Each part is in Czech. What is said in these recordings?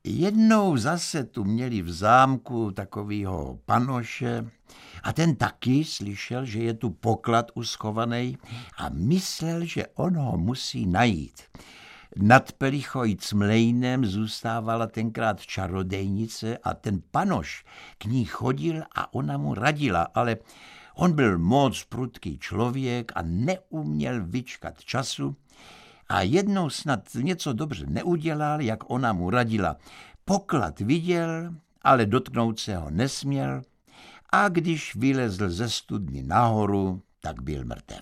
Jednou zase tu měli v zámku takovýho panoše a ten taky slyšel, že je tu poklad uschovaný a myslel, že on ho musí najít. Nad Pelichoj Cmlejnem zůstávala tenkrát čarodejnice a ten panoš k ní chodil a ona mu radila, ale on byl moc prudký člověk a neuměl vyčkat času a jednou snad něco dobře neudělal, jak ona mu radila. Poklad viděl, ale dotknout se ho nesměl a když vylezl ze studny nahoru, tak byl mrtev.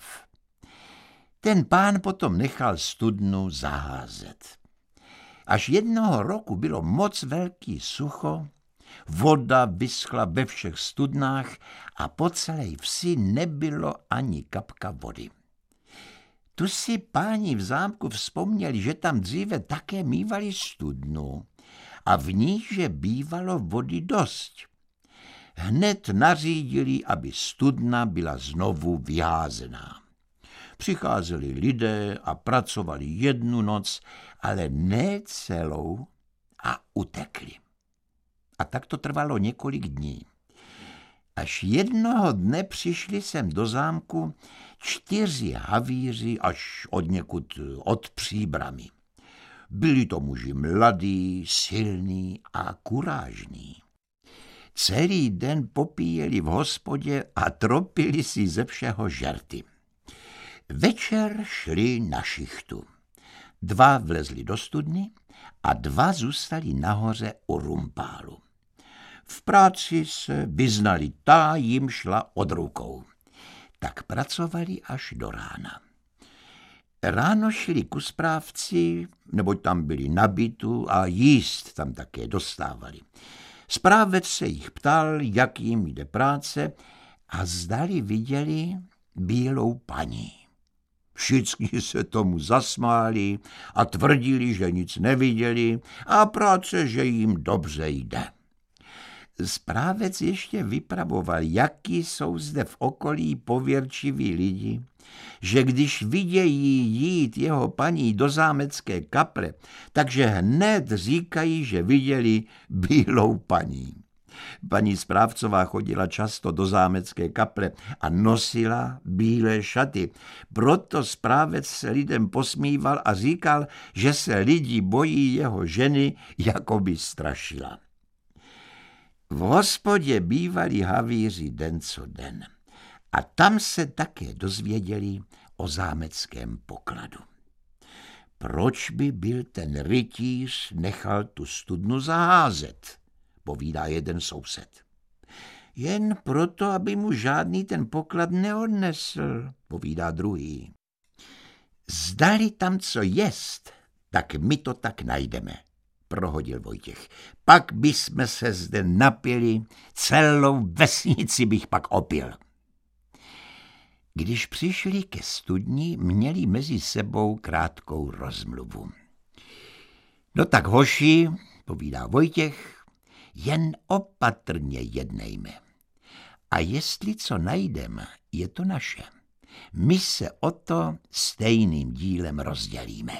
Ten pán potom nechal studnu zaházet. Až jednoho roku bylo moc velký sucho, voda vyschla ve všech studnách a po celé vsi nebylo ani kapka vody. Tu si páni v zámku vzpomněli, že tam dříve také mívali studnu a v ní, že bývalo vody dost. Hned nařídili, aby studna byla znovu vyházená. Přicházeli lidé a pracovali jednu noc, ale ne celou a utekli. A tak to trvalo několik dní. Až jednoho dne přišli sem do zámku 4 havíři až odněkud od Příbrami. Byli to muži mladí, silní a kurážní. Celý den popíjeli v hospodě a tropili si ze všeho žerty. Večer šli na šichtu. 2 vlezli do studny a 2 zůstali nahoře u rumpálu. V práci se vyznali, ta jim šla od rukou. Tak pracovali až do rána. Ráno šli ku správci, neboť tam byli na bytu a jíst tam také dostávali. Správec se jich ptal, jak jim jde práce a zdali viděli bílou paní. Všichni se tomu zasmáli a tvrdili, že nic neviděli a práce, že jim dobře jde. Správec ještě vypravoval, jaký jsou zde v okolí pověrčiví lidi, že když vidějí jít jeho paní do zámecké kaple, takže hned říkají, že viděli bílou paní. Paní správcová chodila často do zámecké kaple a nosila bílé šaty. Proto správec se lidem posmíval a říkal, že se lidi bojí jeho ženy, jako by strašila. V hospodě bývali havíři den co den a tam se také dozvěděli o zámeckém pokladu. Proč by byl ten rytíř nechal tu studnu zaházet, povídá jeden soused. Jen proto, aby mu žádný ten poklad neodnesl, povídá druhý. Zdali tam co jest, tak my to tak najdeme, prohodil Vojtěch. Pak bychom se zde napili, celou vesnici bych pak opil. Když přišli ke studni, měli mezi sebou krátkou rozmluvu. No tak hoši, povídá Vojtěch, jen opatrně jednejme. A jestli co najdem, je to naše. My se o to stejným dílem rozdělíme.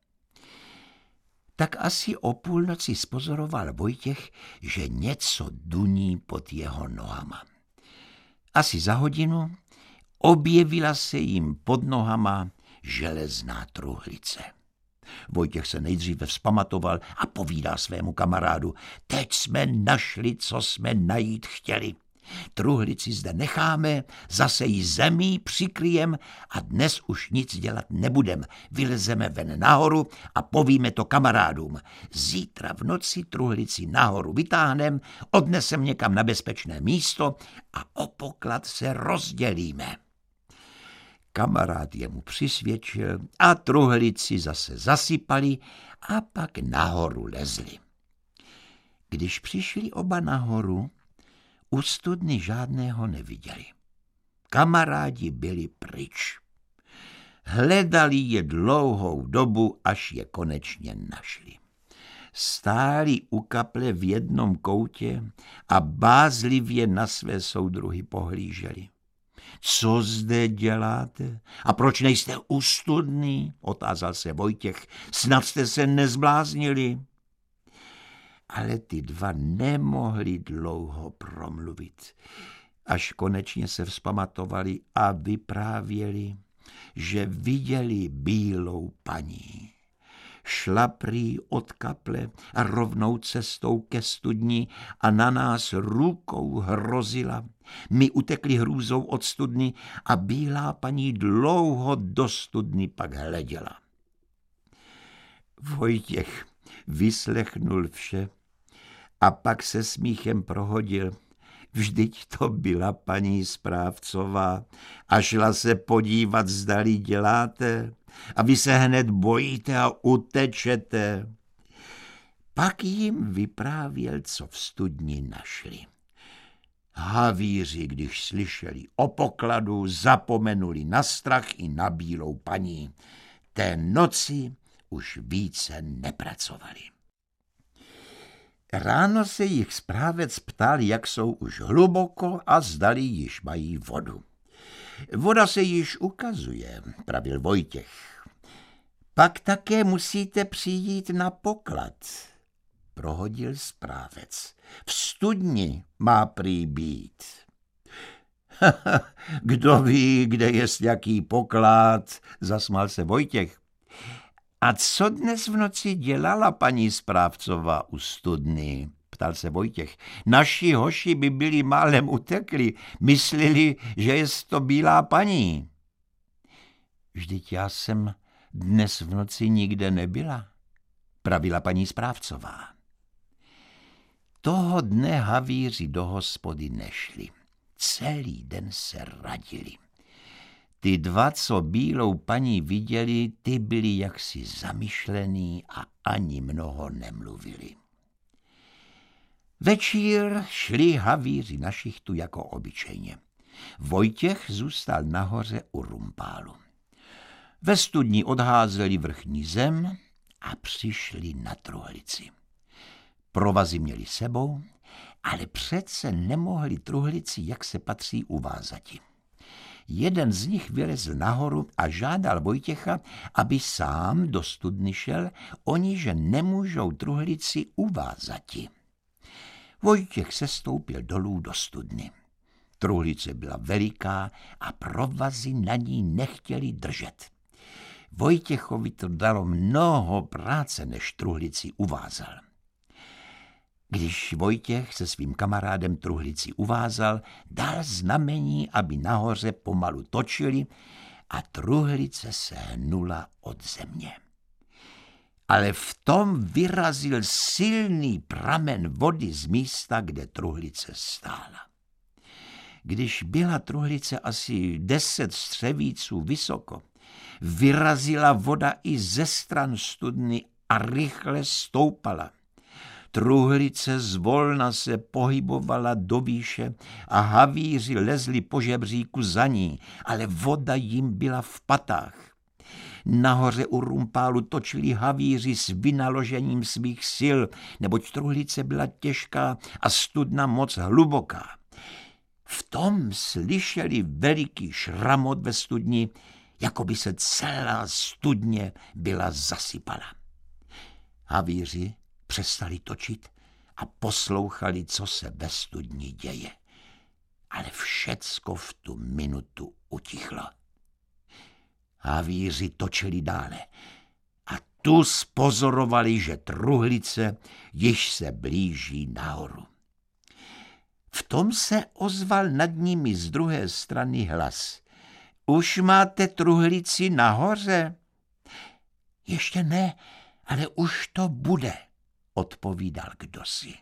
Tak asi o půlnoci spozoroval Vojtěch, že něco duní pod jeho nohama. Asi za hodinu objevila se jim pod nohama železná truhlice. Vojtěch se nejdříve vzpamatoval a povídá svému kamarádu. Teď jsme našli, co jsme najít chtěli. Truhlici zde necháme, zase ji zemí přikryjem a dnes už nic dělat nebudem. Vylezeme ven nahoru a povíme to kamarádům. Zítra v noci truhlici nahoru vytáhnem, odnesem někam na bezpečné místo a o poklad se rozdělíme. Kamarád jemu přisvědčil a truhlici zase zasypali a pak nahoru lezli. Když přišli oba nahoru, u studny žádného neviděli. Kamarádi byli pryč. Hledali je dlouhou dobu, až je konečně našli. Stáli u kaple v jednom koutě a bázlivě na své soudruhy pohlíželi. Co zde děláte? A proč nejste u studny? Otázal se Vojtěch. Snad jste se nezbláznili. ale ty dva nemohli dlouho promluvit. Až konečně se vzpamatovali a vyprávěli, že viděli bílou paní. Šla prý od kaple a rovnou cestou ke studni a na nás rukou hrozila. My utekli hrůzou od studny a bílá paní dlouho do studny pak hleděla. Vojtěch vyslechnul vše a pak se smíchem prohodil. Vždyť to byla paní správcová a šla se podívat, zdali děláte, a vy se hned bojíte a utečete. Pak jim vyprávěl, co v studni našli. Havíři, když slyšeli o pokladu, zapomenuli na strach i na bílou paní. Té noci už více nepracovali. Ráno se jich správec ptal, jak jsou už hluboko a zdali již mají vodu. Voda se již ukazuje, pravil Vojtěch. Pak také musíte přijít na poklad, prohodil správec. V studni má prý být. Kdo ví, kde jest jaký poklad, zasmál se Vojtěch. A co dnes v noci dělala paní správcová u studny? Ptal se Vojtěch. Naši hoši by byli málem utekli, mysleli, že je to bílá paní. Vždyť já jsem dnes v noci nikde nebyla, pravila paní správcová. Toho dne havíři do hospody nešli. Celý den se radili. Ty dva, co bílou paní viděli, ty byli jaksi zamyšlený a ani mnoho nemluvili. Večír šli havíři na šichtu jako obyčejně. Vojtěch zůstal nahoře u rumpálu. Ve studni odházeli vrchní zem a přišli na truhlici. Provazy měli sebou, ale přece nemohli truhlici, jak se patří, uvázati. Jeden z nich vylezl nahoru a žádal Vojtěcha, aby sám do studny šel, oni, že nemůžou truhlici uvázati. Vojtěch se stoupil dolů do studny. Truhlice byla veliká a provazy na ní nechtěli držet. Vojtěchovi to dalo mnoho práce, než truhlici uvázal. Když Vojtěch se svým kamarádem truhlici uvázal, dal znamení, aby nahoře pomalu točili a truhlice se hnula od země. Ale v tom vyrazil silný pramen vody z místa, kde truhlice stála. Když byla truhlice asi 10 střevíců vysoko, vyrazila voda i ze stran studny a rychle stoupala. Truhlice zvolna se pohybovala do výše a havíři lezli po žebříku za ní, ale voda jim byla v patách. Nahoře u rumpálu točili havíři s vynaložením svých sil, neboť truhlice byla těžká a studna moc hluboká. V tom slyšeli veliký šramot ve studni, jako by se celá studně byla zasypala. Havíři přestali točit a poslouchali, co se ve studni děje. Ale všecko v tu minutu utichlo. Havíři točili dále a tu spozorovali, že truhlice již se blíží nahoru. V tom se ozval nad nimi z druhé strany hlas. Už máte truhlici nahoře? Ještě ne, ale už to bude, odpovídal kdosi.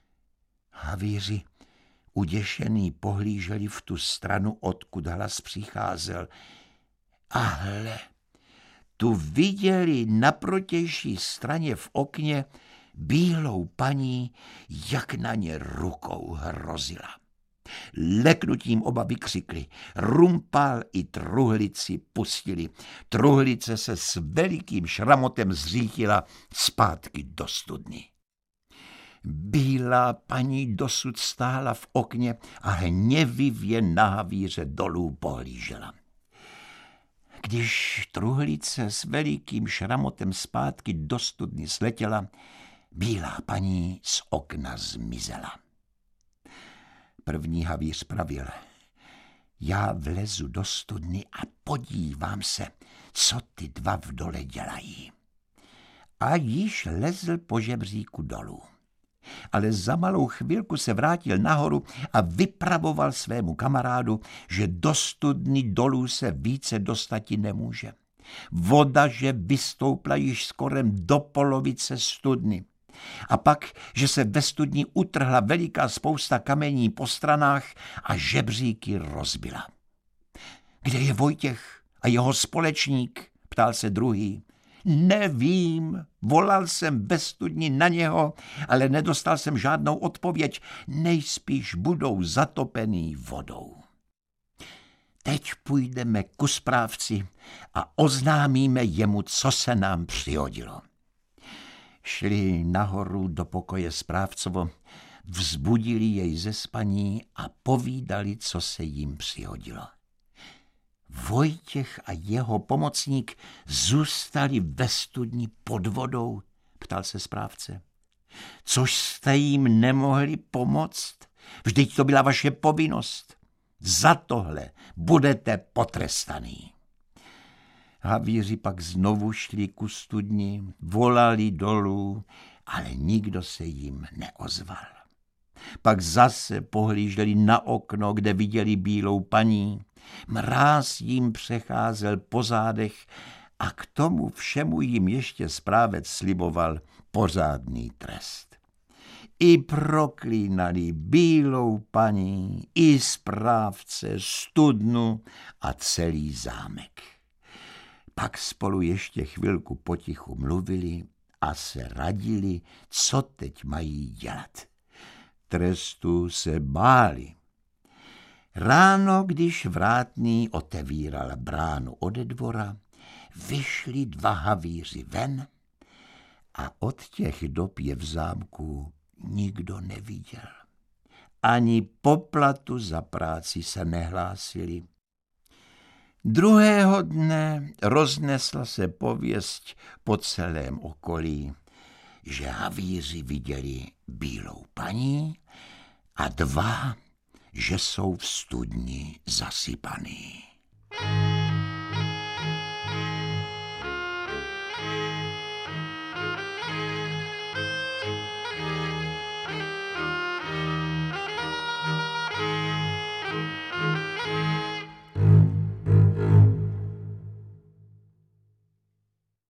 Havíři uděšený pohlíželi v tu stranu, odkud hlas přicházel. A hle, tu viděli na protější straně v okně bílou paní, jak na ně rukou hrozila. Leknutím oba vykřikli, rumpál i truhlici pustili. Truhlice se s velikým šramotem zřítila zpátky do studny. Bílá paní dosud stála v okně a hněvivě na havíře dolů pohlížela. Když truhlice s velikým šramotem zpátky do studny sletěla, Bílá paní z okna zmizela. První havíř pravil: já vlezu do studny a podívám se, co ty dva v dole dělají. A již lezl po žebříku dolů. Ale za malou chvilku se vrátil nahoru a vypravoval svému kamarádu, že do studny dolů se více dostati nemůže. Voda, že vystoupla již skorem do polovice studny. A pak, že se ve studni utrhla veliká spousta kamení po stranách a žebříky rozbila. Kde je Vojtěch a jeho společník? Ptal se druhý. Nevím, volal jsem ve studni na něho, ale nedostal jsem žádnou odpověď. Nejspíš budou zatopený vodou. Teď půjdeme ku správci a oznámíme jemu, co se nám přihodilo. Šli nahoru do pokoje správcovo, vzbudili jej ze spaní a povídali, co se jim přihodilo. Vojtěch a jeho pomocník zůstali ve studni pod vodou, ptal se správce. Což jste jim nemohli pomoct? Vždyť to byla vaše povinnost. Za tohle budete potrestaný. Havíři pak znovu šli ku studni, volali dolů, ale nikdo se jim neozval. Pak zase pohlíželi na okno, kde viděli bílou paní. Mráz jim přecházel po zádech a k tomu všemu jim ještě správec sliboval pořádný trest. I proklínali bílou paní, i správce, studnu a celý zámek. Pak spolu ještě chvilku potichu mluvili a se radili, co teď mají dělat. Trestu se báli. Ráno, když vrátný otevíral bránu ode dvora, vyšli dva havíři ven a od těch dob je v zámku nikdo neviděl. Ani poplatu za práci se nehlásili. Druhého dne roznesla se pověst po celém okolí, že havíři viděli bílou paní a dva, že jsou v studni zasypaný.